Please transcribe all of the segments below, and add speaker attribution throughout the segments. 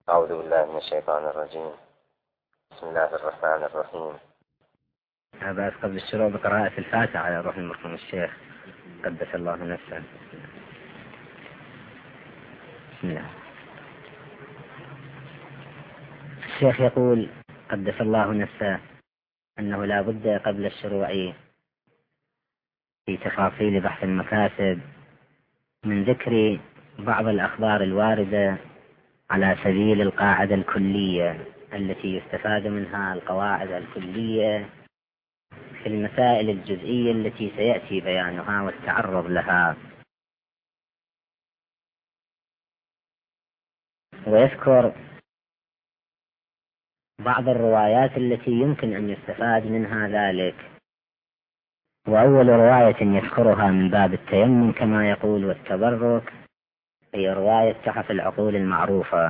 Speaker 1: أعوذ بالله من الشيطان الرجيم. بسم الله الرحمن الرحيم.
Speaker 2: هذا قبل الشروع بقراءة الفاتحة على روح المرحوم الشيخ قدس الله نفسه. بسم الله. الشيخ يقول قدس الله نفسه أنه لا بد قبل الشروع في تفاصيل بحث المكاسب من ذكر بعض الأخبار الواردة على سبيل القاعدة الكلية التي يستفاد منها القواعد الكلية في المسائل الجزئية التي سيأتي بيانها والتعرض لها، ويذكر بعض الروايات التي يمكن أن يستفاد منها ذلك. وأول رواية يذكرها من باب التيمم كما يقول والتبرك هي رواية تحف العقول المعروفة.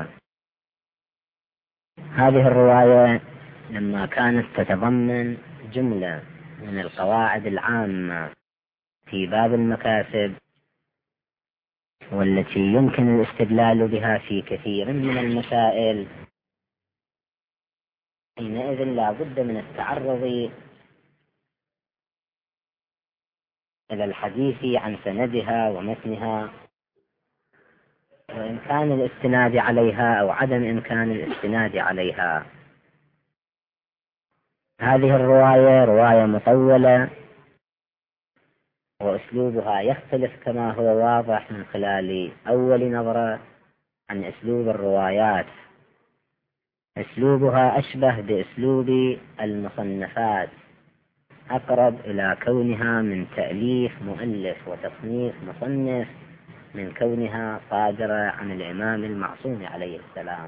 Speaker 2: هذه الرواية لما كانت تتضمن جملة من القواعد العامة في باب المكاسب والتي يمكن الاستدلال بها في كثير من المسائل، حينئذ لا بد من التعرض إلى الحديث عن سندها ومتنها وإمكان الاستناد عليها أو عدم إمكان الاستناد عليها. هذه الرواية رواية مطولة وأسلوبها يختلف كما هو واضح من خلال أول نظرة عن أسلوب الروايات. أسلوبها أشبه بأسلوب المصنفات، أقرب إلى كونها من تأليف مؤلف وتصنيف مصنف من كونها صادرة عن الإمام المعصوم عليه السلام.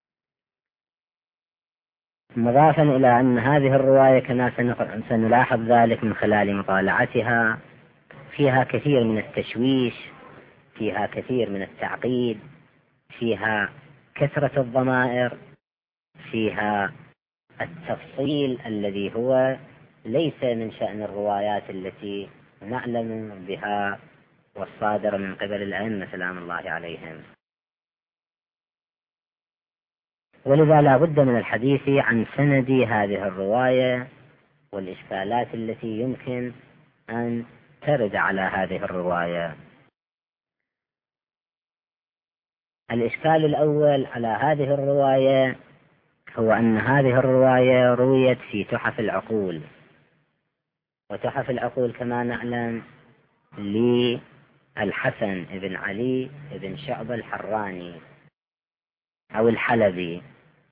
Speaker 2: مضافا إلى أن هذه الرواية كما سنلاحظ ذلك من خلال مطالعتها فيها كثير من التشويش، فيها كثير من التعقيد، فيها كثرة الضمائر، فيها التفصيل الذي هو ليس من شأن الروايات التي نعلم بها والصادرة من قبل الأئمة سلام الله عليهم. ولذا لا بد من الحديث عن سند هذه الرواية والإشكالات التي يمكن أن ترد على هذه الرواية. الإشكال الأول على هذه الرواية هو أن هذه الرواية رويت في تحف العقول، وتحف العقول كما نعلم للحسن بن علي بن شعبة الحراني أو الحلبي.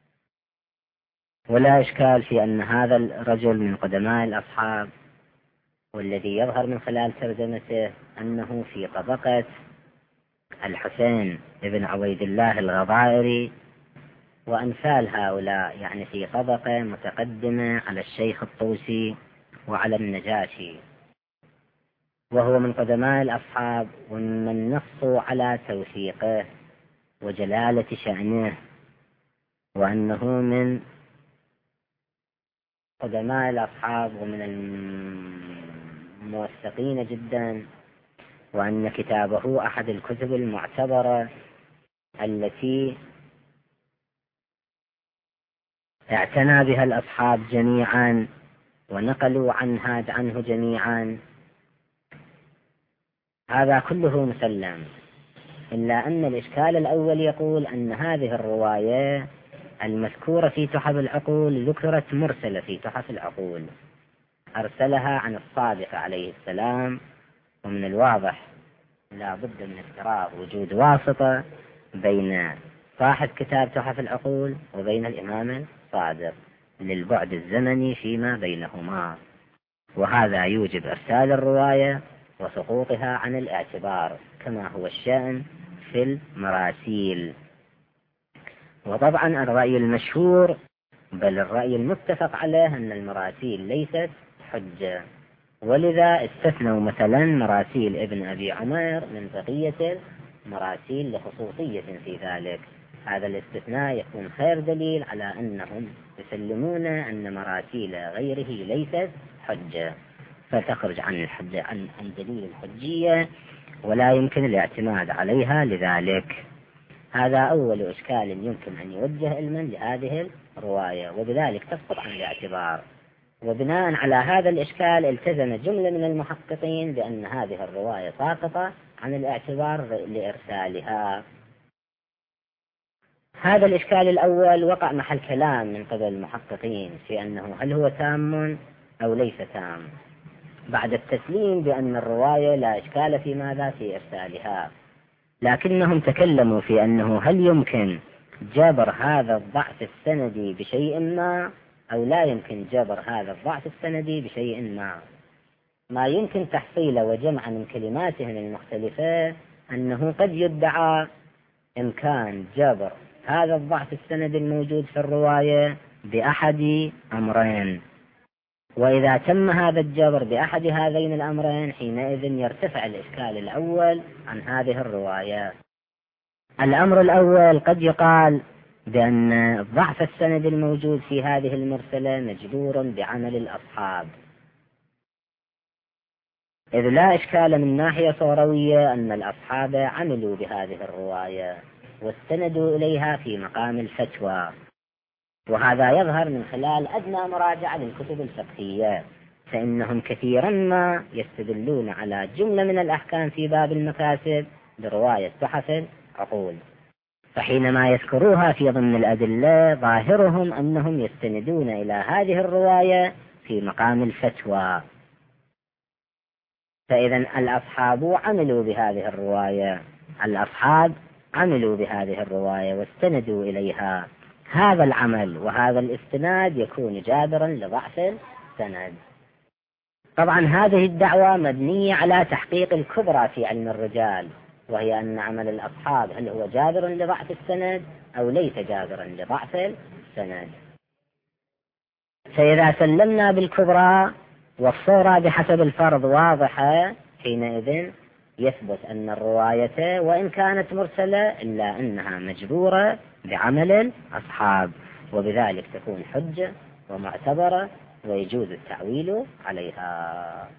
Speaker 2: ولا إشكال في أن هذا الرجل من قدماء الأصحاب، والذي يظهر من خلال ترجمته أنه في طبقة الحسين بن عبيد الله الغضائري وأمثال هؤلاء، يعني في طبقة متقدمة على الشيخ الطوسي وعلى النجاشي، وهو من قدماء الأصحاب ومن نصوا على توثيقه وجلالة شأنه وأنه من قدماء الأصحاب ومن الموثقين جدا، وأن كتابه أحد الكتب المعتبرة التي اعتنى بها الأصحاب جميعا ونقلوا عنه جميعا. هذا كله مسلم، إلا أن الإشكال الأول يقول أن هذه الرواية المذكورة في تحف العقول ذكرت مرسلة في تحف العقول، أرسلها عن الصادق عليه السلام، ومن الواضح لا بد من افتراض وجود واسطة بين صاحب كتاب تحف العقول وبين الإمام الصادق للبعد الزمني فيما بينهما، وهذا يوجب إرسال الرواية وسقوطها عن الاعتبار كما هو الشأن في المراسيل. وطبعا الرأي المشهور بل الرأي المتفق عليه أن المراسيل ليست حجة، ولذا استثنوا مثلا مراسيل ابن أبي عمير من بقية المراسيل لخصوصية في ذلك. هذا الاستثناء يكون خير دليل على أنهم يسلمون أن مراسيل غيره ليست حجة، فتخرج عن الحجة عن دليل الحجية ولا يمكن الاعتماد عليها لذلك. هذا أول إشكال يمكن أن يوجه علما لهذه الرواية، وبذلك تسقط عن الاعتبار. وبناء على هذا الإشكال التزم جملة من المحققين بأن هذه الرواية ساقطة عن الاعتبار لإرسالها. هذا الإشكال الأول وقع محل كلام من قبل المحققين في أنه هل هو تام أو ليس تام، بعد التسليم بأن الرواية لا إشكال في ماذا في إرسالها، لكنهم تكلموا في أنه هل يمكن جبر هذا الضعف السندي بشيء ما أو لا يمكن جبر هذا الضعف السندي بشيء ما يمكن تحصيله وجمع من كلماتهم المختلفة أنه قد يدعى إمكان جبر هذا الضعف السندي الموجود في الرواية بأحد أمرين، وإذا تم هذا الجبر بأحد هذين الأمرين حينئذ يرتفع الإشكال الأول عن هذه الرواية. الأمر الأول قد يقال بأن الضعف السندي الموجود في هذه المرسلة مجبور بعمل الأصحاب، إذ لا إشكال من ناحية صوروية أن الأصحاب عملوا بهذه الرواية واستندوا إليها في مقام الفتوى، وهذا يظهر من خلال أدنى مراجعة للكتب الفقهية، فإنهم كثيرا ما يستدلون على جملة من الأحكام في باب المكاسب برواية تحف العقول، فحينما يذكروها في ضمن الأدلة ظاهرهم أنهم يستندون إلى هذه الرواية في مقام الفتوى. فإذا الأصحاب عملوا بهذه الرواية، الأصحاب عملوا بهذه الرواية واستندوا إليها، هذا العمل وهذا الاستناد يكون جابرا لضعف السند. طبعا هذه الدعوة مبنية على تحقيق الكبرى في علم الرجال، وهي أن عمل الأصحاب هل هو جابر لضعف السند أو ليس جابرا لضعف السند. فإذا سلمنا بالكبرى والصورة بحسب الفرض واضحة حينئذ يثبت أن الرواية وإن كانت مرسلة إلا أنها مجبورة بعمل الأصحاب، وبذلك تكون حجة ومعتبرة ويجوز التعويل عليها.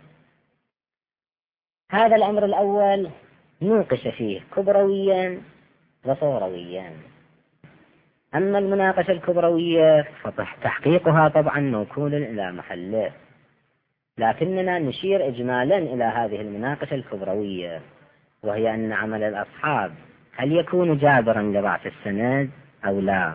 Speaker 2: هذا الأمر الأول نوقش فيه كبرويا وصورويا. أما المناقشة الكبروية فتحقيقها طبعا موكول إلى محله، لكننا نشير إجمالا إلى هذه المناقشة الكبروية، وهي أن عمل الأصحاب هل يكون جابرا لضعف السند أو لا.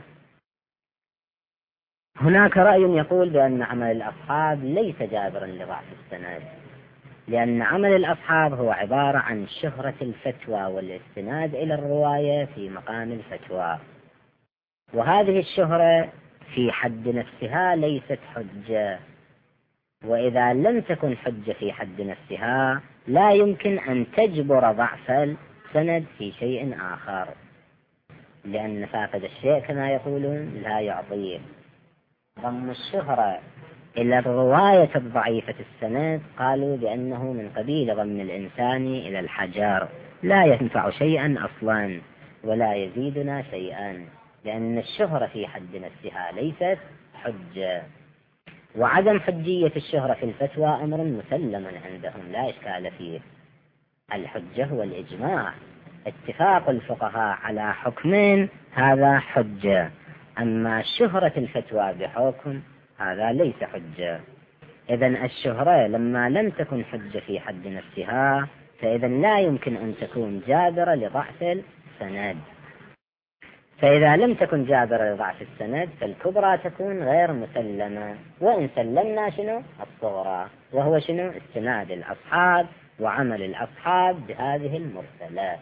Speaker 2: هناك رأي يقول بأن عمل الأصحاب ليس جابرا لضعف السند، لأن عمل الأصحاب هو عبارة عن شهرة الفتوى والاستناد إلى الرواية في مقام الفتوى، وهذه الشهرة في حد نفسها ليست حجة، وإذا لم تكن حجة في حد نفسها لا يمكن أن تجبر ضعف السند في شيء آخر، لأن فاقد الشيء كما يقولون لا يعطيه. ضم الشهرة إلى الرواية الضعيفة السند قالوا بأنه من قبيل ضم الإنسان إلى الحجر، لا ينفع شيئا أصلا ولا يزيدنا شيئا، لأن الشهرة في حد نفسها ليست حجة. وعدم حجية الشهرة في الفتوى أمر مسلم عندهم لا إشكال فيه. الحجة هو الإجماع، اتفاق الفقهاء على حكم هذا حجة، أما شهرة الفتوى بحكم هذا ليس حجة. إذن الشهرة لما لم تكن حجة في حد نفسها فإذن لا يمكن أن تكون جابرة لضعف السند، فإذا لم تكن جابرة لضعف السند فالكبرى تكون غير مسلمة، وإن سلمنا شنو الصغرى، وهو شنو استناد الأصحاب وعمل الأصحاب بهذه المرسلات.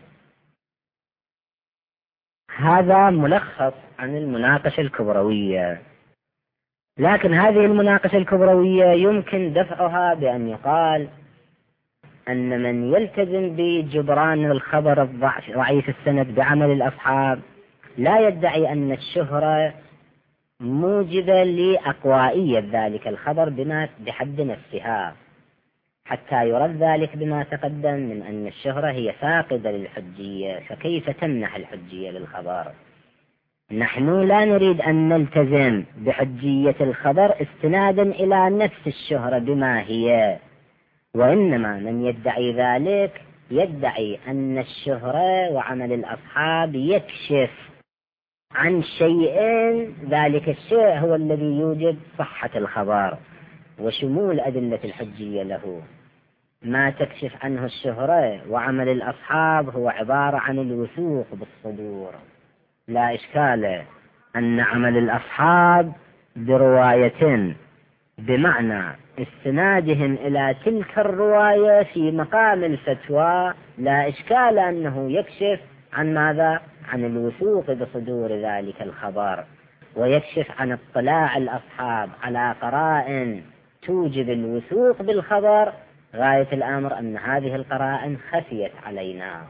Speaker 2: هذا ملخص عن المناقشة الكبروية. لكن هذه المناقشة الكبروية يمكن دفعها بأن يقال أن من يلتزم بجبران الخبر ضعيف السند بعمل الأصحاب لا يدعي أن الشهرة موجبة لأقوائية ذلك الخبر بحد نفسها، حتى يرد ذلك بما تقدم من أن الشهرة هي فاقدة للحجية، فكيف تمنح الحجية للخبر؟ نحن لا نريد أن نلتزم بحجية الخبر استنادا إلى نفس الشهرة بما هي، وإنما من يدعي ذلك يدعي أن الشهرة وعمل الأصحاب يكشف عن شيئين، ذلك الشيء هو الذي يوجب صحة الخبر وشمول أدلة الحجية له. ما تكشف عنه الشهرة وعمل الأصحاب هو عبارة عن الوثوق بالصدور. لا إشكال أن عمل الأصحاب برواية بمعنى استنادهم إلى تلك الرواية في مقام الفتوى، لا إشكال أنه يكشف عن ماذا؟ عن الوثوق بصدور ذلك الخبر، ويكشف عن اطلاع الأصحاب على قرائن توجب الوثوق بالخبر. غاية الأمر أن هذه القرائن خفيت علينا.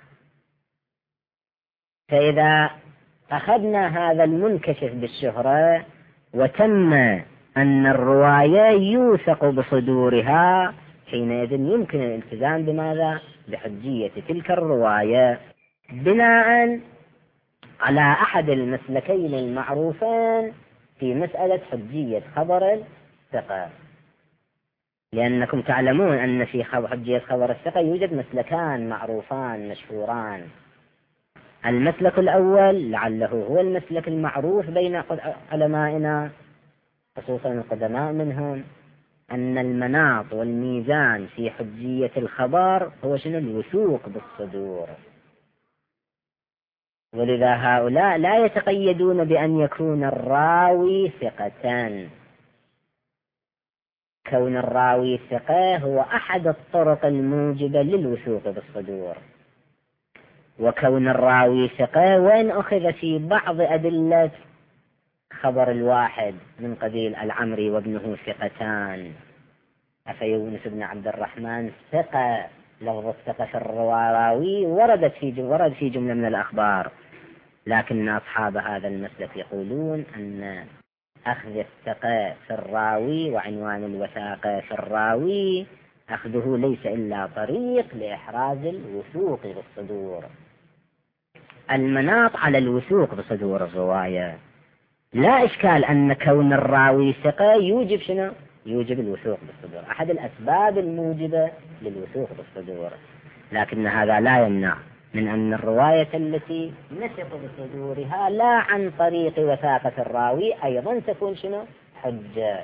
Speaker 2: فإذا أخذنا هذا المنكشف بالشهرة وتم أن الرواية يوثق بصدورها، حينئذ يمكن الالتزام بماذا؟ بحجية تلك الرواية بناء على أحد المسلكين المعروفين في مسألة حجية خبر الثقة. لأنكم تعلمون أن في حجية خبر الثقة يوجد مسلكان معروفان مشهوران. المسلك الأول لعله هو المسلك المعروف بين علمائنا خصوصا القدماء منهم، أن المناط والميزان في حجية الخبر هو شنو؟ الوثوق بالصدور. ولذا هؤلاء لا يتقيدون بأن يكون الراوي ثقة. كون الراوي ثقة هو أحد الطرق الموجبة للوثوق بالصدور، وكون الراوي ثقة وإن أخذ في بعض أدلة خبر الواحد من قبيل العمري وابنه ثقتان، أفيونس بن عبد الرحمن ثقة، لفظ الثقة في الراوي ورد في جملة من الأخبار، لكن أصحاب هذا المسلك يقولون أن أخذ الثقة في الراوي وعنوان الوثاقة في الراوي أخذه ليس إلا طريق لإحراز الوثوق بالصدور. المناط على الوثوق بصدور الرواية. لا إشكال أن كون الراوي ثقة يوجب شنو؟ يوجب الوثوق بالصدور، أحد الأسباب الموجبة للوثوق بالصدور، لكن هذا لا يمنع من أن الرواية التي نثق بصدورها لا عن طريق وثاقة الراوي أيضا تكون شنو؟ حجة.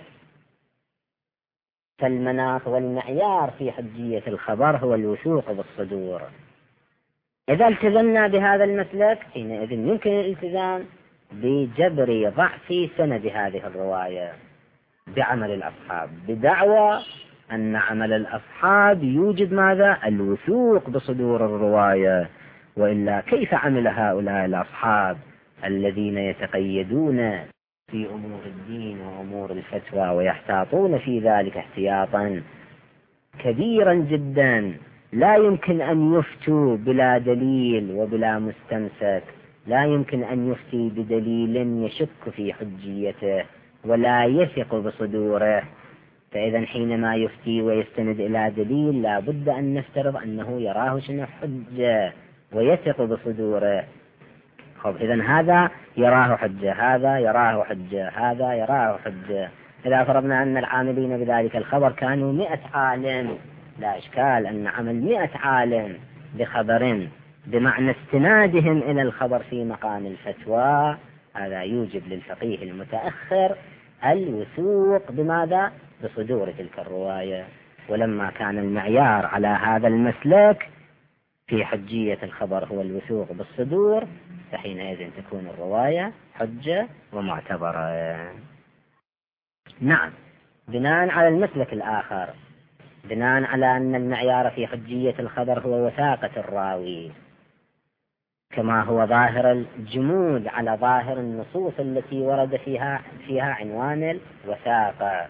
Speaker 2: فالمناط والمعيار في حجية الخبر هو الوثوق بالصدور. إذا التزمنا بهذا المسلك حينئذ يمكن الالتزام بجبر ضعف سند هذه الرواية بعمل الأصحاب، بدعوى أن عمل الأصحاب يوجد ماذا؟ الوثوق بصدور الرواية. وإلا كيف عمل هؤلاء الأصحاب الذين يتقيدون في أمور الدين وأمور الفتوى ويحتاطون في ذلك احتياطا كبيرا جدا، لا يمكن أن يفتوا بلا دليل وبلا مستمسك، لا يمكن أن يفتي بدليل يشك في حجيته ولا يثق بصدوره. فإذا حينما يفتي ويستند إلى دليل لا بد أن نفترض أنه يراه شنو؟ حجة ويثق بصدوره. إذن هذا يراه حجة، هذا يراه حجة، هذا يراه حجة. إذا فرضنا أن العاملين بذلك الخبر كانوا 100 عالم، لا إشكال أن عمل 100 عالم بخبر بمعنى استنادهم إلى الخبر في مقام الفتوى، هذا يوجب للفقيه المتأخر الوثوق بماذا؟ بصدور تلك الرواية. ولما كان المعيار على هذا المسلك في حجية الخبر هو الوثوق بالصدور، فحينئذ تكون الرواية حجة ومعتبرة. نعم، بناء على المسلك الآخر، بناء على أن المعيار في حجية الخبر هو وثاقة الراوي، كما هو ظاهر الجمود على ظاهر النصوص التي ورد فيها عنوان الوثاقة،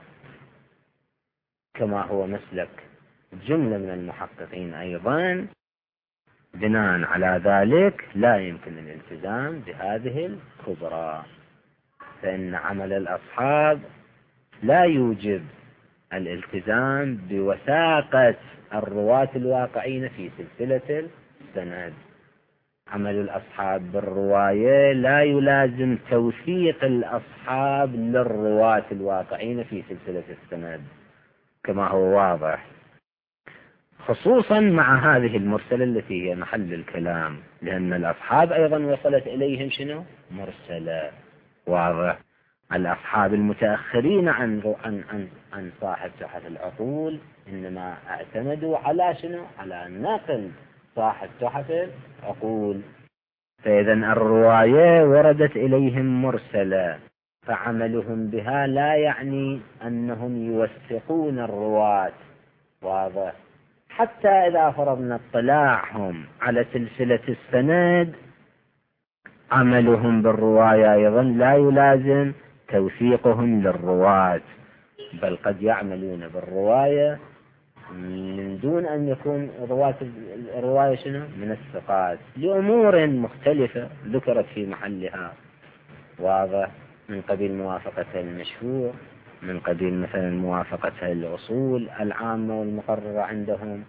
Speaker 2: كما هو مسلك جملة من المحققين أيضا، بناء على ذلك لا يمكن الالتزام بهذه الكبرى، فإن عمل الأصحاب لا يوجب الالتزام بوثاقة الرواة الواقعين في سلسلة السند. عمل الأصحاب بالرواية لا يلازم توثيق الأصحاب للرواة الواقعين في سلسلة السند كما هو واضح.
Speaker 3: خصوصا مع هذه المرسلة التي هي محل الكلام، لأن الأصحاب أيضا وصلت إليهم شنو؟ مرسلة. واضح. الأصحاب المتأخرين عن صاحب تحف العقول إنما اعتمدوا على شنو؟ على نقل صاحب تحف العقول. فإذا الرواية وردت إليهم مرسلة، فعملهم بها لا يعني أنهم يوثقون الرواة. واضح. حتى إذا فرضنا اطلاعهم على سلسلة السند، عملهم بالرواية أيضا لا يلازم توثيقهم للرواة، بل قد يعملون بالرواية من دون أن يكون الرواية شنو؟ من الثقات، لأمور مختلفة ذكرت في محلها. واضح. من قبيل موافقتها المشهور، من قبيل مثلا موافقتها الأصول العامة والمقررة عندهم.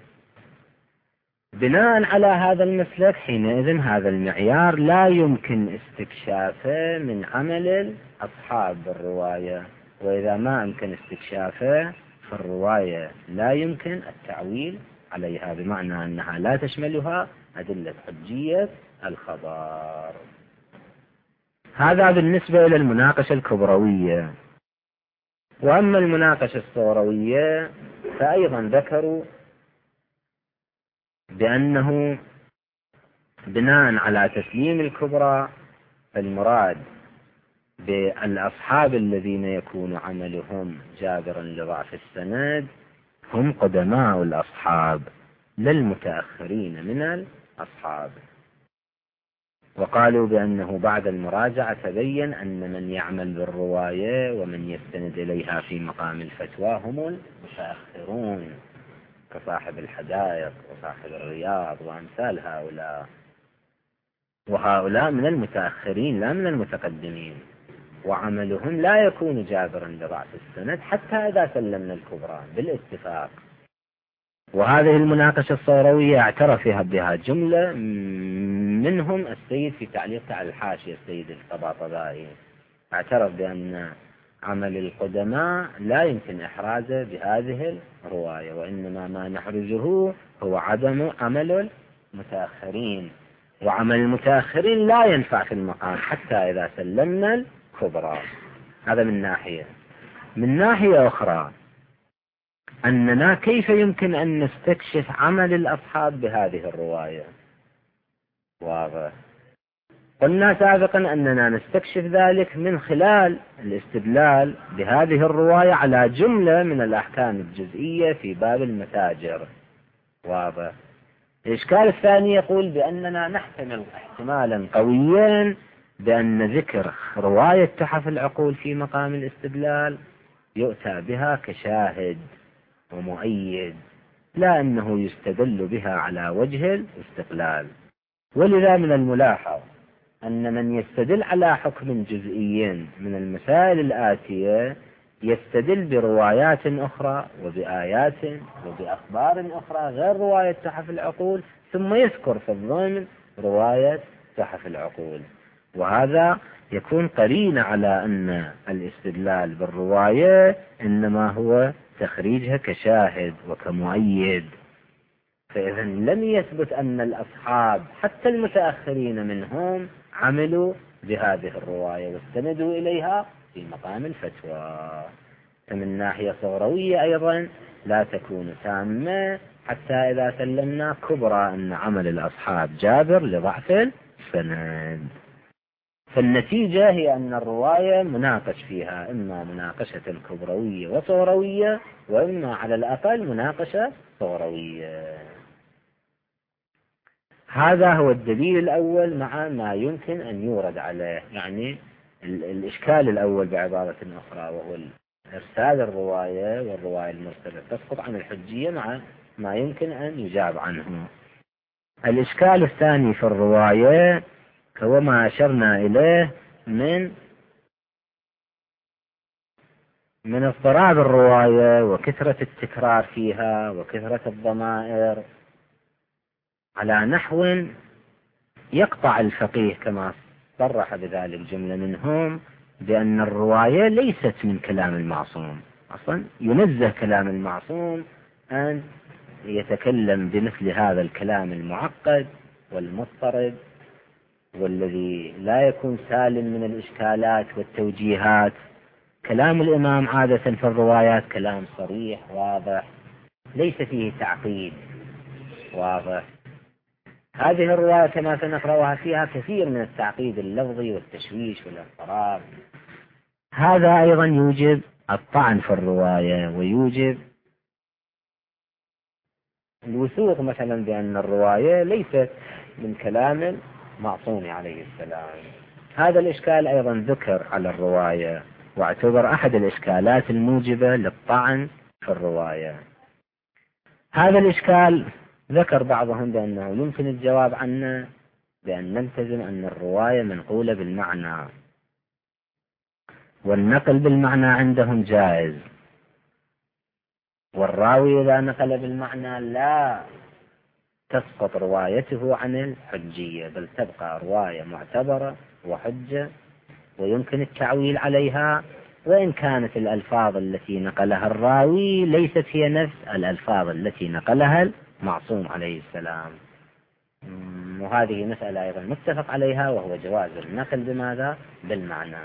Speaker 3: بناء على هذا المسلك حينئذ هذا المعيار لا يمكن استكشافه من عمل أصحاب الرواية، وإذا ما يمكن استكشافه فالرواية لا يمكن التعويل عليها، بمعنى أنها لا تشملها أدلة حجية الخبر. هذا بالنسبة إلى المناقشة الكبروية. وأما المناقشة الصغروية فأيضا ذكروا بأنه بناء على تسليم الكبرى المراد بالأصحاب الذين يكون عملهم جابرا لضعف السند هم قدماء الأصحاب لا المتأخرين من الأصحاب. وقالوا بأنه بعد المراجعة تبين أن من يعمل بالرواية ومن يستند إليها في مقام الفتوى هم المتأخرون، كصاحب الحدائق وصاحب الرياض وأمثال هؤلاء، وهؤلاء من المتأخرين لا من المتقدمين، وعملهم لا يكون جابرا لضعف السند حتى إذا سلمنا الكبرى بالاتفاق. وهذه المناقشة الصوروية اعترف بها جملة منهم السيد في تعليقه على الحاشية، السيد الطباطبائي اعترف بأن عمل القدماء لا يمكن إحرازه بهذه الرواية، وإنما ما نحرزه هو عدم عمل المتأخرين، وعمل المتأخرين لا ينفع في المقام حتى إذا سلمنا الكبرى. هذا من ناحية. من ناحية أخرى أننا كيف يمكن أن نستكشف عمل الأصحاب بهذه الرواية؟ واضح. قلنا سابقا أننا نستكشف ذلك من خلال الاستدلال بهذه الرواية على جملة من الأحكام الجزئية في باب المتاجر. واضح. الإشكال الثاني يقول بأننا نحتمل احتمالا قويا بأن ذكر رواية تحف العقول في مقام الاستدلال يؤتى بها كشاهد ومؤيد، لا أنه يستدل بها على وجه الاستقلال. ولذا من الملاحظ أن من يستدل على حكم جزئي من المسائل الآتية يستدل بروايات أخرى وبآيات وبأخبار أخرى غير رواية تحف العقول، ثم يذكر في الضمن رواية تحف العقول، وهذا يكون قرين على أن الاستدلال بالرواية إنما هو تخريجها كشاهد وكمؤيد. فإذا لم يثبت أن الأصحاب حتى المتأخرين منهم عملوا بهذه الرواية واستندوا إليها في مقام الفتوى. فمن ناحية صغروية أيضا لا تكون تامة حتى إذا سلمنا كبرى أن عمل الأصحاب جابر لضعف السند. فالنتيجة هي أن الرواية مناقش فيها إما مناقشة كبروية وصغروية، وإما على الأقل مناقشة صغروية. هذا هو الدليل الأول مع ما يمكن أن يورد عليه، يعني الإشكال الأول بعبارة أخرى، وهو إرسال الرواية والرواية المرسلة تسقط عن الحجية مع ما يمكن أن يجاب عنه. الإشكال الثاني في الرواية هو ما أشرنا إليه من اضطراب الرواية وكثرة التكرار فيها وكثرة الضمائر، على نحو يقطع الفقيه كما صرح بذلك جملة منهم بأن الرواية ليست من كلام المعصوم. أصلا ينزه كلام المعصوم أن يتكلم بمثل هذا الكلام المعقد والمضطرب والذي لا يكون سالم من الإشكالات والتوجيهات. كلام الإمام عادة في الروايات كلام صريح واضح، ليس فيه تعقيد، واضح. هذه الرواية كما سنقرأها فيها كثير من التعقيد اللفظي والتشويش والاضطراب. هذا أيضا يوجب الطعن في الرواية، ويوجب الوثوق مثلا بأن الرواية ليست من كلام معصوم عليه السلام. هذا الإشكال أيضا ذكر على الرواية، واعتبر أحد الإشكالات الموجبة للطعن في الرواية. هذا الإشكال ذكر بعضهم بأنه يمكن الجواب عنه بأن نلتزم أن الرواية منقولة بالمعنى، والنقل بالمعنى عندهم جائز، والراوي إذا نقل بالمعنى لا تسقط روايته عن الحجية، بل تبقى رواية معتبرة وحجة ويمكن التعويل عليها، وإن كانت الألفاظ التي نقلها الراوي ليست هي نفس الألفاظ التي نقلها المعصوم عليه السلام. وهذه مسألة أيضا متفق عليها، وهو جواز النقل بماذا؟ بالمعنى.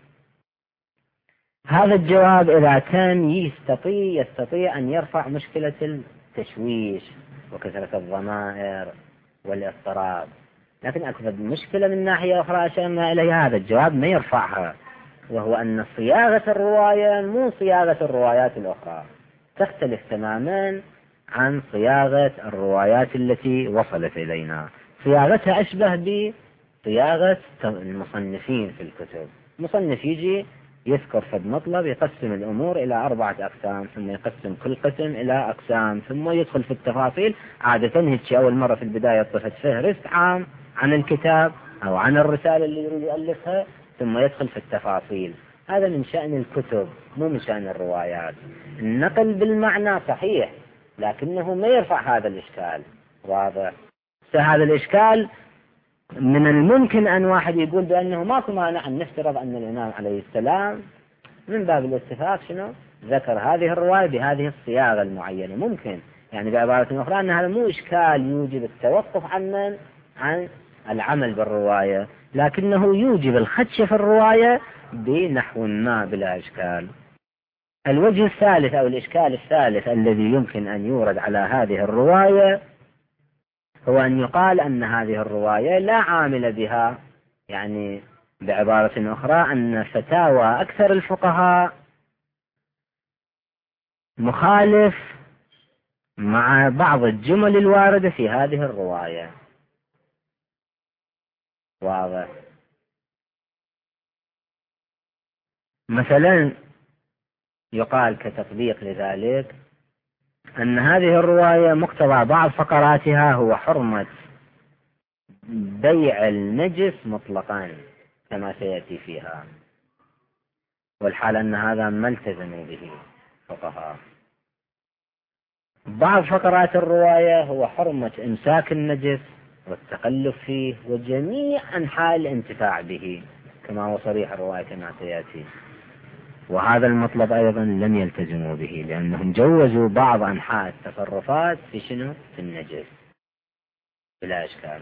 Speaker 3: هذا الجواب إذا كان يستطيع أن يرفع مشكلة التشويش وكثرة الضمائر والاضطراب، لكن أكبر مشكلة من ناحية أخرى أشرنا إليها هذا الجواب ما يرفعها، وهو أن صياغة الرواية مو صياغة الروايات الأخرى، تختلف تماما عن صياغة الروايات التي وصلت إلينا. صياغتها أشبه بصياغة المصنفين في الكتب. مصنف يجي يذكر فد مطلب، يقسم الأمور إلى 4 أقسام، ثم يقسم كل قسم إلى أقسام، ثم يدخل في التفاصيل. عادة هيك أول مرة في البداية طفت فهرست عام عن الكتاب أو عن الرسالة اللي يريد يؤلفها، ثم يدخل في التفاصيل. هذا من شأن الكتب مو من شأن الروايات. النقل بالمعنى صحيح، لكنه ما يرفع هذا الإشكال، واضح. هذا الإشكال من الممكن أن واحد يقول بأنه ماكو مانع أن نفترض أن الإمام عليه السلام من باب الاتفاق شنو ذكر هذه الرواية بهذه الصياغة المعينة. ممكن يعني بعبارة أخرى أن هذا مو إشكال يوجب التوقف عن العمل بالرواية، لكنه يوجب الخدش في الرواية بنحو ما بلا إشكال. الوجه الثالث أو الإشكال الثالث الذي يمكن أن يورد على هذه الرواية هو أن يقال أن هذه الرواية لا عامل بها، يعني بعبارة أخرى أن فتاوى أكثر الفقهاء مخالف مع بعض الجمل الواردة في هذه الرواية، واضح. مثلا يقال كتطبيق لذلك أن هذه الرواية مقتضى بعض فقراتها هو حرمة بيع النجس مطلقا كما سيأتي فيها، والحال أن هذا ما التزموا به فقهاء. بعض فقرات الرواية هو حرمة إمساك النجس والتقلب فيه وجميع أنحاء الانتفاع به كما هو صريح الرواية كما سيأتي، وهذا المطلب أيضا لم يلتزموا به، لأنهم جوزوا بعض أنحاء التصرفات في شنو؟ في النجس بلا إشكال.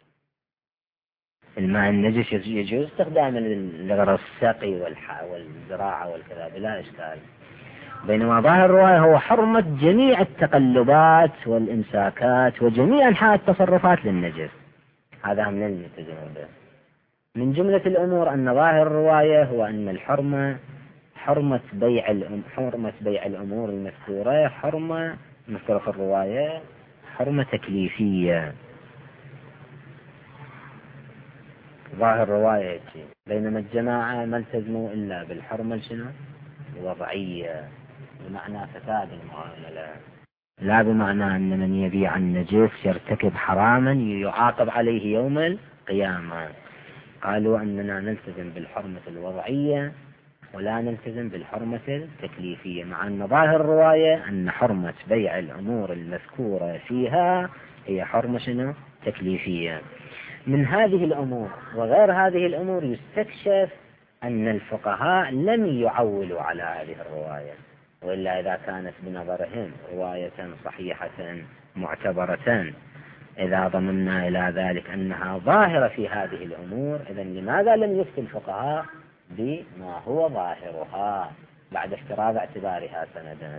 Speaker 3: الماء النجس يجوز استخدامه لغرض السقي والزراعة والكذا بلا إشكال، بينما ظاهر الرواية هو حرمة جميع التقلبات والإمساكات وجميع أنحاء التصرفات للنجس. هذا هم لم يلتزموا به. من جملة الأمور أن ظاهر الرواية هو أن الحرمة حرمة بيع الأمور المذكورة حرمة مذكورة في الرواية حرمة تكليفية. ظاهر الرواية بينما الجماعة ما التزموا إلا بالحرمة شنو؟ الوضعية، بمعنى فساد المعاملة، لا بمعنى أن من يبيع النجس يرتكب حراما يعاقب عليه يوم القيامة. قالوا أننا نلتزم بالحرمة الوضعية ولا نلتزم بالحرمة التكليفية، مع أن ظاهر الرواية أن حرمة بيع الأمور المذكورة فيها هي حرمة شنو؟ تكليفية. من هذه الأمور وغير هذه الأمور يستكشف أن الفقهاء لم يعولوا على هذه الرواية، وإلا إذا كانت بنظرهم رواية صحيحة معتبرة، إذا ضمننا إلى ذلك أنها ظاهرة في هذه الأمور، إذن لماذا لم يفتي الفقهاء بما هو ظاهرها بعد افتراض اعتبارها سندا؟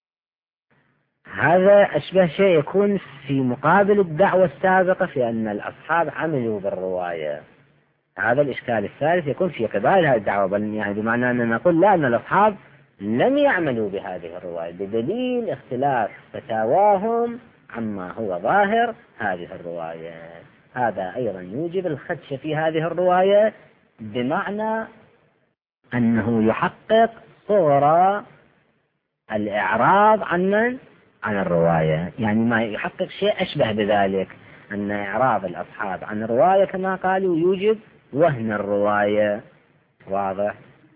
Speaker 3: هذا أشبه شيء يكون في مقابل الدعوة السابقة في أن الأصحاب عملوا بالرواية. هذا الإشكال الثالث يكون في قبال هذه الدعوة، بل يعني بمعنى أننا نقول لا، أن الأصحاب لم يعملوا بهذه الرواية بدليل اختلاف فتاواهم عما هو ظاهر هذه الرواية. هذا أيضا يوجب الخدش في هذه الرواية، بمعنى أنه يحقق صورة الإعراض عن الرواية، يعني ما يحقق شيء أشبه بذلك، أن إعراض الأصحاب عن الرواية كما قالوا يوجب وهن الرواية. واضح؟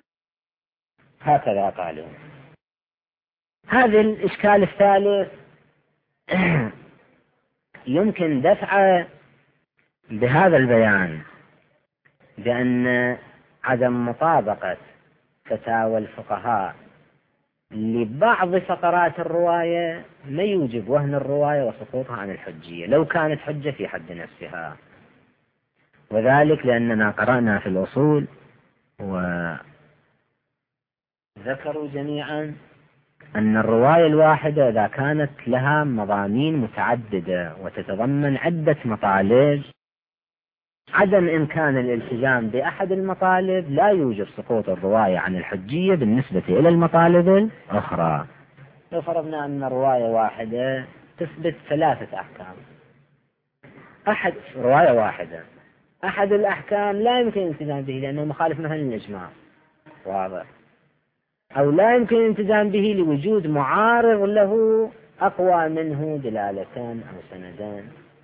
Speaker 3: هكذا قالوا. هذا الإشكال الثالث يمكن دفعه بهذا البيان، بأن عدم مطابقة فتاوى الفقهاء لبعض فقرات الرواية ما يوجب وهن الرواية وسقوطها عن الحجية لو كانت حجة في حد نفسها. وذلك لأننا قرأنا في الأصول وذكروا جميعا أن الرواية الواحدة إذا كانت لها مضامين متعددة وتتضمن عدة مطالب، عدم إمكان الالتزام بأحد المطالب لا يوجب سقوط الرواية عن الحجية بالنسبة إلى المطالب الأخرى. لو فرضنا أن رواية واحدة تثبت 3 أحكام، رواية واحدة أحد الأحكام لا يمكن الالتزام به لأنه مخالف مثلا للإجماع، واضح، أو لا يمكن الالتزام به لوجود معارض له أقوى منه دلالتان أو سندان.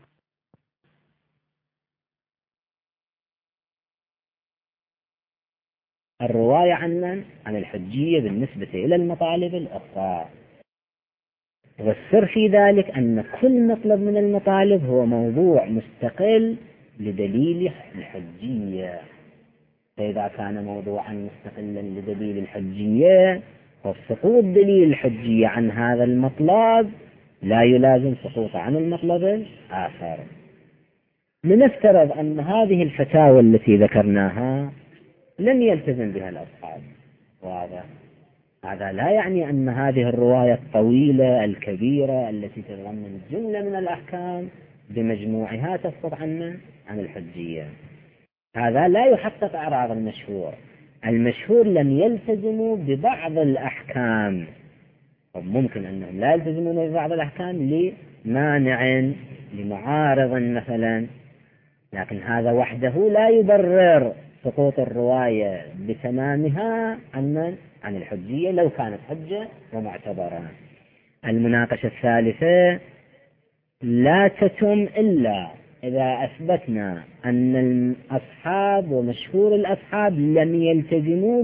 Speaker 3: الرواية عن الحجية بالنسبة إلى المطالب الأخرى، والسر في ذلك أن كل مطلب من المطالب هو موضوع مستقل لدليل الحجية. فإذا كان موضوعا مستقلا لدليل الحجية، فسقوط دليل الحجية عن هذا المطلب لا يلازم سقوط عن المطلب الآخر. لنفترض أن هذه الفتاوى التي ذكرناها لم يلتزم بها الأصحاب، هذا لا يعني أن هذه الرواية الطويلة الكبيرة التي تتضمن جملة من الأحكام بمجموعها تسقط عن الحجية. هذا لا يحقق أعراض المشهور لم يلتزموا ببعض الأحكام، ممكن أنهم لا يلتزمون ببعض الأحكام لمانع لمعارض مثلا، لكن هذا وحده لا يبرر سقوط الرواية بتمامها عن الحجية لو كانت حجة ومعتبرة. المناقشة الثالثة لا تتم إلا إذا أثبتنا أن الأصحاب ومشهور الأصحاب لم يلتزموا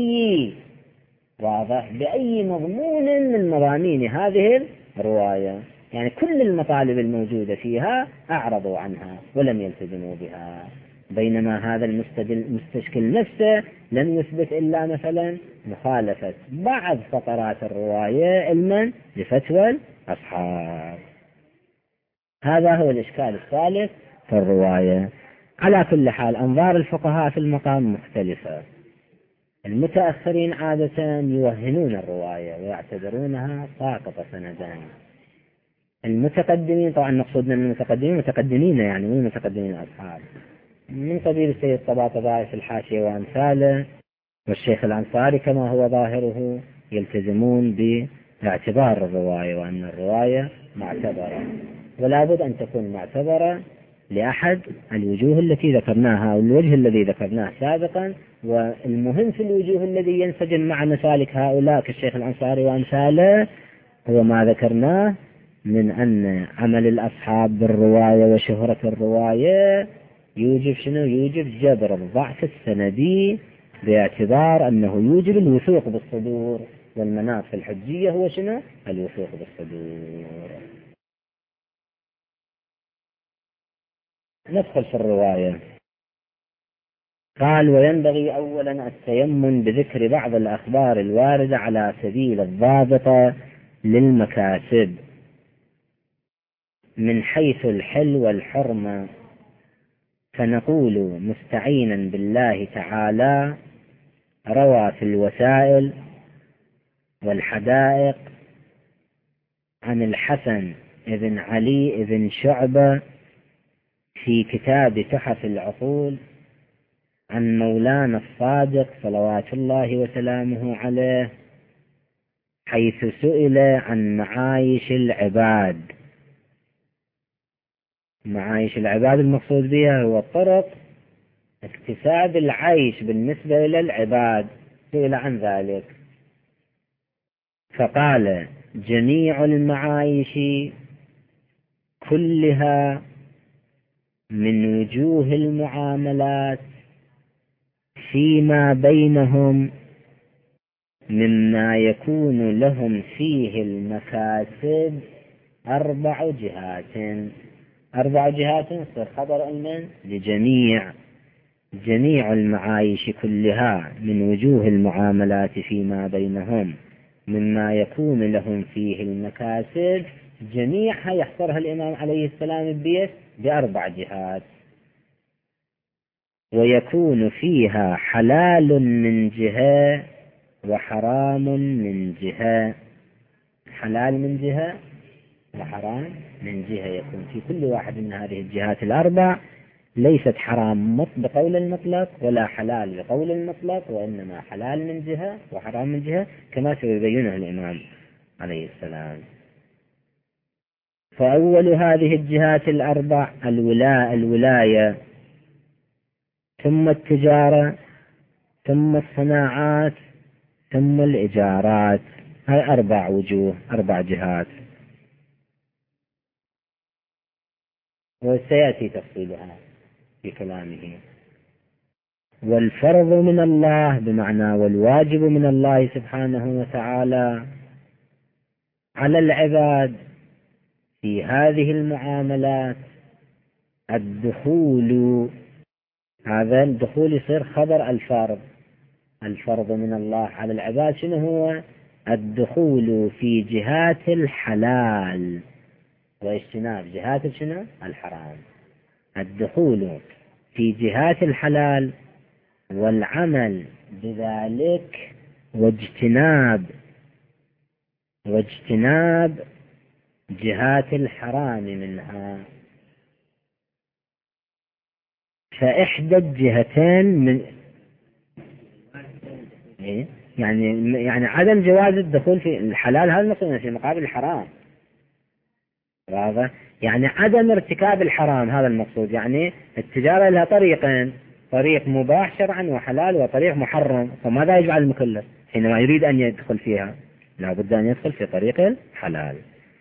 Speaker 3: بأي مضمون من مضامين هذه الرواية، يعني كل المطالب الموجودة فيها أعرضوا عنها ولم يلتزموا بها، بينما هذا المستشكل نفسه لم يثبت إلا مثلا مخالفة بعض فقرات الرواية علما لفتوى الأصحاب. هذا هو الإشكال الثالث في الرواية. على كل حال أنظار الفقهاء في المقام مختلفة. المتأخرين عادة يوهنون الرواية ويعتبرونها ساقطة سندان. المتقدمين، طبعا نقصدنا من المتقدمين متقدمين يعني من المتقدمين الأصحاب، من قبيل السيد الطباطبائي في الحاشية وأمثاله والشيخ الأنصاري كما هو ظاهره، يلتزمون باعتبار الرواية وأن الرواية معتبرة، ولا بد أن تكون معتبرة لأحد الوجوه التي ذكرناها والوجه الذي ذكرناه سابقا. والمهم في الوجوه الذي ينسجم مع مسالك هؤلاء كالشيخ الأنصاري وأمثاله هو ما ذكرناه من أن عمل الأصحاب بالرواية وشهرة الرواية يوجب يوجب جبر الضعف السندي، باعتبار أنه يوجب الوثوق بالصدور، والمناط في الحجية هو الوثوق بالصدور. ندخل في الرواية.
Speaker 2: قال: وينبغي أولا التيمم بذكر بعض الأخبار الواردة على سبيل الضابطة للمكاسب من حيث الحل والحرمة، فنقول مستعينا بالله تعالى: روى في الوسائل والحدائق عن الحسن بن علي بن شعبة في كتاب تحف العقول عن مولانا الصادق صلوات الله وسلامه عليه، حيث سئل عن معايش العباد. معايش العباد المقصود بها هو طرق اكتساب العيش بالنسبة إلى العباد، سئل عن ذلك فقال: جميع المعايش كلها من وجوه المعاملات فيما بينهم مما يكون لهم فيه المكاسب 4 جهات. 4 جهات يصير خبر من جميع المعايش كلها من وجوه المعاملات فيما بينهم مما يكون لهم فيه المكاسب، جميعها يحصرها الإمام عليه السلام ب4 جهات، ويكون فيها حلال من جهة وحرام من جهة. حلال من جهة وحرام من جهة، يكون في كل واحد من هذه الجهات ال4 ليست حرام بقول المطلق ولا حلال بقول المطلق، وإنما حلال من جهة وحرام من جهة كما سيبينه الإمام عليه السلام. فأول هذه الجهات ال4 الولاية، ثم التجارة، ثم الصناعات، ثم الإيجارات. هاي 4 وجوه، 4 جهات، وسيأتي تفصيلها في كلامه. والفرض من الله بمعنى والواجب من الله سبحانه وتعالى على العباد في هذه المعاملات الدخول. هذا الدخول يصير خبر الفرض. الفرض من الله على العباد شنو هو؟ الدخول في جهات الحلال واجتناب جهات شنو؟ الحرام. الدخول في جهات الحلال والعمل بذلك واجتناب جهات الحرام منها. فإحدى الجهتين من يعني عدم جواز الدخول في الحلال، هذا المقصود في مقابل الحرام. واضح؟ يعني عدم ارتكاب الحرام، هذا المقصود. يعني التجارة لها طريقين: طريق مباح شرعا وحلال، وطريق محرم. فماذا يجعل المكلف حينما يريد أن يدخل فيها؟ لا بد أن يدخل في طريق الحلال.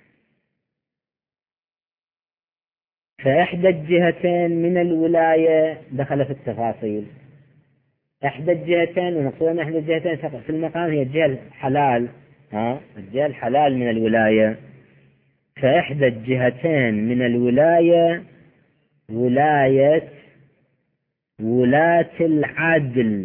Speaker 2: فإحدى الجهتين من الولاية دخل في التفاصيل. إحدى الجهتين، ونقصد إحدى الجهتين في المقام هي الجهة الحلال، الجهة الحلال من الولاية. فإحدى الجهتين من الولاية ولاية ولاة العدل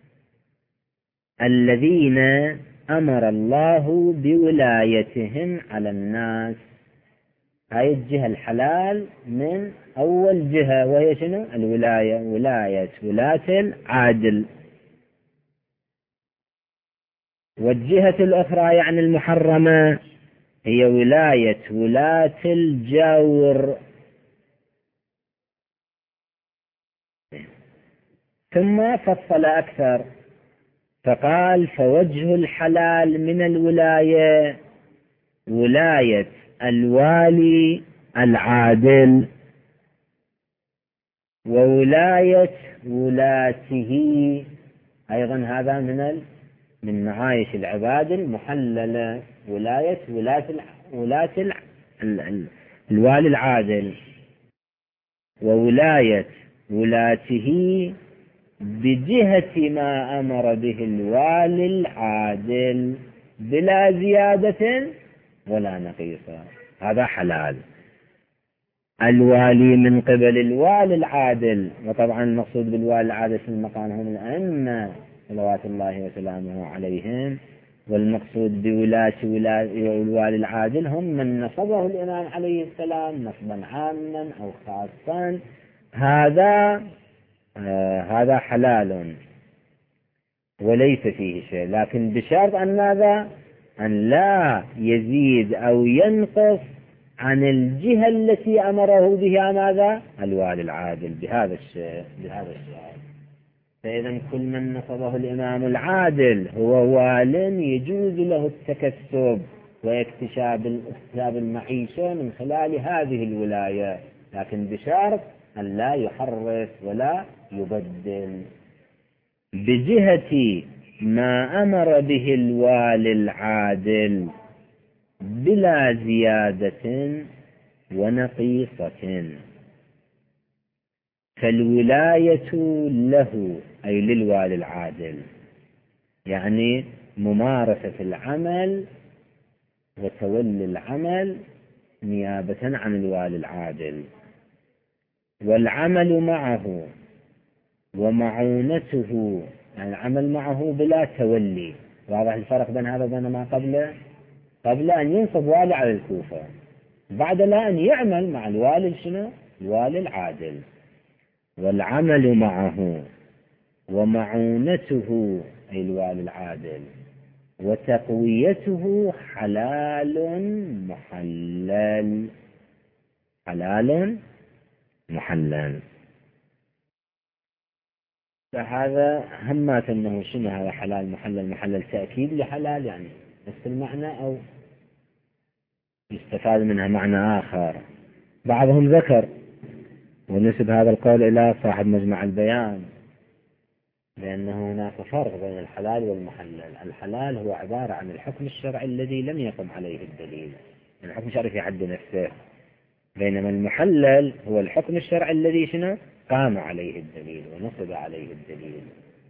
Speaker 2: الذين أمر الله بولايتهم على الناس. هاي الجهة الحلال من أول جهة، وهي شنو؟ الولاية، ولاية ولاة العدل. والجهة الأخرى يعني المحرمة هي ولاية ولاة الجور. ثم فصل أكثر فقال: فوجه الحلال من الولاية ولاية الوالي العادل، وولاية ولاته أيضا هذا من معايش العباد المحللة، ولاية ولاة الوالي العادل، وولاية ولاته بجهة ما أمر به الوالي العادل بلا زيادة ولا نقيصة. هذا حلال.
Speaker 3: الوالي من قبل الوالي العادل. وطبعا المقصود بالوالي العادل في المقام هم الأئمة صلوات الله وسلامه عليهم، والمقصود بولاة الوالي العادل هم من نصبه الإمام عليه السلام نصبا عاما أو خاصا. هذا حلال وليس فيه شيء، لكن بشرط أن ماذا؟ أن لا يزيد أو ينقص عن الجهة التي أمره بها ماذا؟ الوالي العادل بهذا الشيء. فإذا كل من نصبه الإمام العادل هو وال يجوز له التكسب واكتساب المعيشة من خلال هذه الولاية، لكن بشرط أن لا يحرف ولا يبدل. بجهة ما أمر به الوالي العادل بلا زيادة ونقيصة، فالولاية له أي للوالي العادل، يعني ممارسة العمل وتولي العمل نيابة عن الوالي العادل، والعمل معه ومعونته، يعني العمل معه بلا تولي. واضح الفرق بين هذا وبين ما قبل أن ينصب والي على الكوفة، بعد لا أن يعمل مع الوالي شنو؟ الوالي العادل. والعمل معه ومعونته أي الوالي العادل وتقويته حلال محلل. فهذا همات أنه شنو هذا حلال محلل تأكيد لحلال، يعني نفس المعنى أو يستفاد منها معنى آخر. بعضهم ذكر ونسب هذا القول إلى صاحب مجمع البيان، لأنه هناك فرق بين الحلال والمحلل. الحلال هو عبارة عن الحكم الشرعي الذي لم يقم عليه الدليل، الحكم الشرعي في حد نفسه، بينما المحلل هو الحكم الشرعي الذي شنو؟ قام عليه الدليل ونصب عليه الدليل.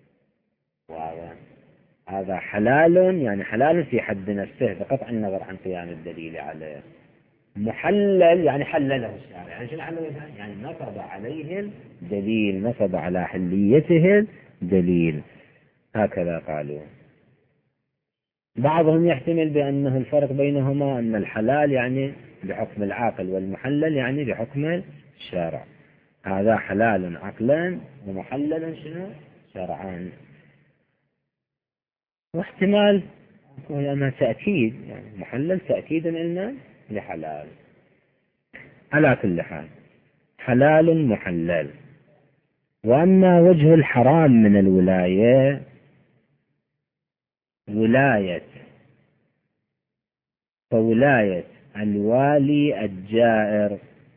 Speaker 3: هذا حلال، يعني حلال في حد نفسه بقطع النظر عن قيام الدليل عليه. محلل يعني حلله الشارع، يعني شنو حلله؟ يعني نصب عليه الدليل، نصب على حليته الدليل، هكذا قالوا. بعضهم يحتمل بأنه الفرق بينهما أن الحلال يعني بحكم العاقل والمحلل يعني بحكم الشارع. هذا حلال عقلا ومحلل شنو؟ شرعا. واحتمال أنها تأكيد، يعني محلل تأكيدا لنا لحلال. على كل حال حلال محلل. وأما وجه الحرام من الولاية، فولاية الوالي الجائر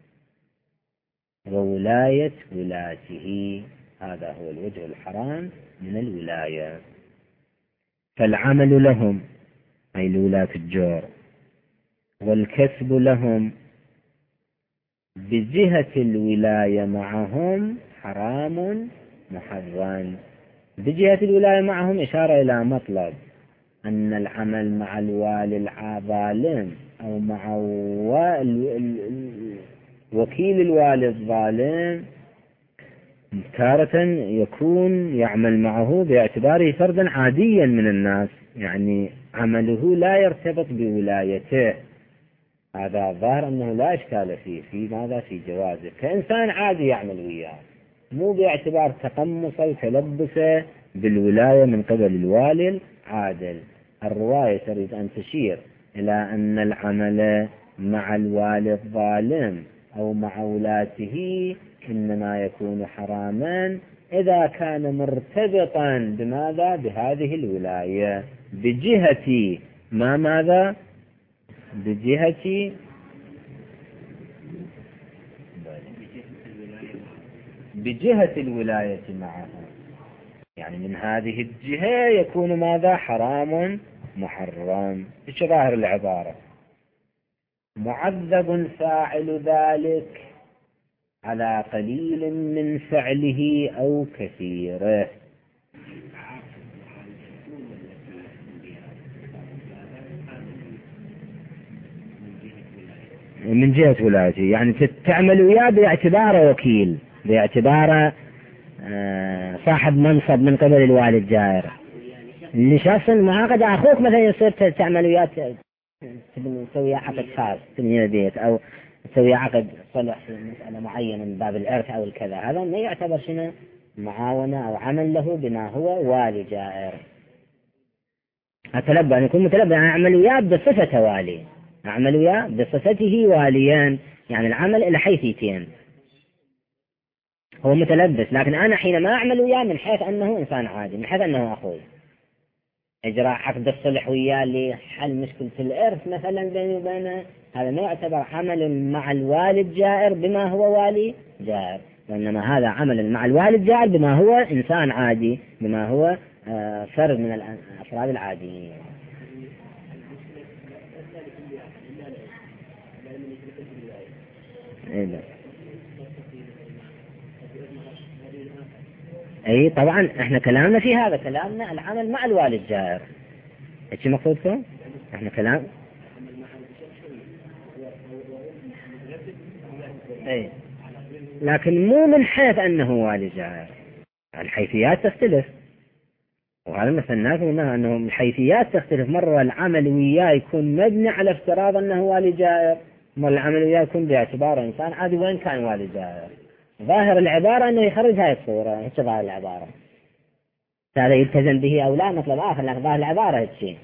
Speaker 3: وولاية ولاته، هذا هو الوجه الحرام من الولاية. فالعمل لهم أي لولاة الجور، والكسب لهم بجهة الولاية معهم حرام محرم. بجهة الولاية معهم إشارة إلى مطلب أن العمل مع الوالي الظالم أو مع وكيل الوالي الظالم تارة يكون يعمل معه باعتباره فردا عاديا من الناس، يعني عمله لا يرتبط بولايته. هذا الظاهر أنه لا إشكال فيه، في ماذا؟ في جوازه، كإنسان عادي يعمل وياه، مو باعتبار تقمصه وتلبسه بالولاية من قبل الوالي العادل. الرواية تريد أن تشير إلى أن العمل مع الوالي الظالم أو مع ولاته إنما يكون حراما إذا كان مرتبطا بماذا؟ بهذه الولاية، بجهة ماذا؟ بجهة الولاية معه، يعني من هذه الجهة يكون ماذا؟ حرام محرم. إيش ظاهر العبارة؟ معذب فاعل ذلك على قليل من فعله أو كثيره. من جهة ولايته، يعني تعمل وياه باعتباره وكيل، باعتباره صاحب منصب من قبل الوالي الجائر. لشخص معاقد أخوك مثلا يصير تعمل وياه تسوي عقد خاص تبني البيت، أو تسوي عقد صلح في مسألة معينة من باب الإرث أو الكذا، هذا ما يعتبر شنو معاونة أو عمل له بما هو والي جائر. أتلبى أن يكون متلبى، أنا أعمل وياه بصفة والي، أعمل وياه بصفته واليا، يعني العمل إلى حيثيتين، هو متلبس، لكن أنا حينما أعمل وياه من حيث أنه إنسان عادي، من حيث أنه أخوي، إجراء عقد الصلح وياه لحل مشكلة الإرث مثلا بيني وبينه، هذا ما يعتبر عمل مع الوالي الجائر بما هو والي جائر، وإنما هذا عمل مع الوالي الجائر بما هو إنسان عادي، بما هو فرد من الأفراد العاديين. أي طبعا احنا كلامنا في هذا، كلامنا العمل مع الوالي الجائر، ايش مقصودكم؟ احنا كلام اي، لكن مو من حيث انه والي جائر، الحيثيات تختلف، وهذا مثل الناس انه الحيثيات تختلف، مرة العمل وياه يكون مبني على افتراض انه والي جائر، مرة العمل وياه يكون باعتباره انسان عادي وين كان والي جائر. ظاهر العبارة انه يخرج هاي الصورة، ايش ظاهر العبارة؟ هذا يلتزم به او لا مطلب اخر، لكن ظاهر العبارة هيك شيء.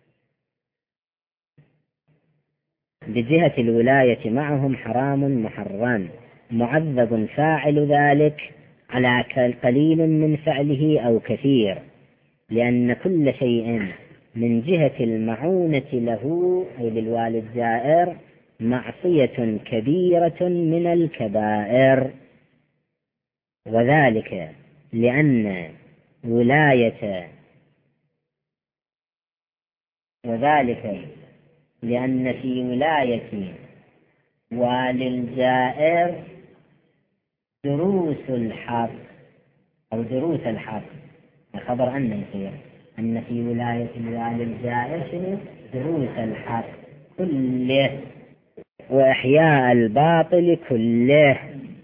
Speaker 3: بجهة الولاية معهم حرام محرم، معذب فاعل ذلك على قليل من فعله أو كثير، لأن كل شيء من جهة المعونة له أي للوالي الجائر معصية كبيرة من الكبائر، وذلك لأن في ولاية والي الجائر دروس الحق أو دروس الحق، خبر أن يصير أن في ولاية الوالي الجائر شنو؟ دروس الحق كله، وإحياء الباطل كله،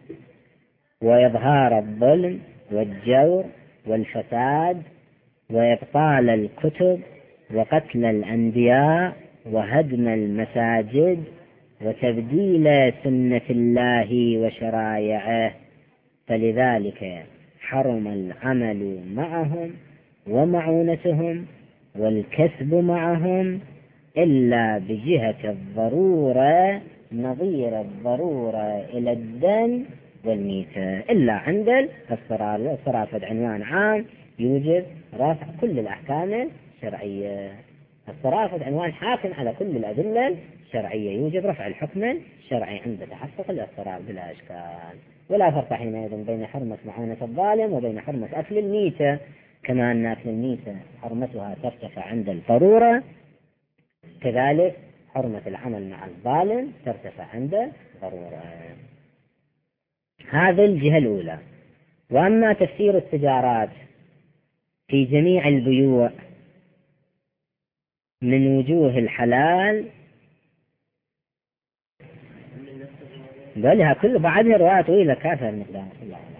Speaker 3: وإظهار الظلم والجور والفساد، وإبطال الكتب، وقتل الأنبياء، وهدم المساجد، وتبديل سنة الله وشرائعه، فلذلك حرم العمل معهم ومعونتهم والكسب معهم إلا بجهة الضرورة، نظير الضرورة إلى الدم والميتة، إلا عند الصرافة عنوان عام يوجب رفع كل الأحكام الشرعية، الصرافة عنوان حاكم على كل الأدلة الشرعية، يوجب رفع الحكم الشرعي عند تحقق الاضطرار بلا إشكال، ولا فرق حينئذ بين حرمة معونة الظالم وبين حرمة أكل الميتة، كما أن أكل الميتة حرمتها ترتفع عند الضرورة، كذلك حرمة العمل مع الظالم ترتفع عند الضرورة. هذه الجهة الأولى. وأما تفسير التجارات في جميع البيوع من وجوه الحلال، بلها كل بعدها رواية طويلة كافر المقدار.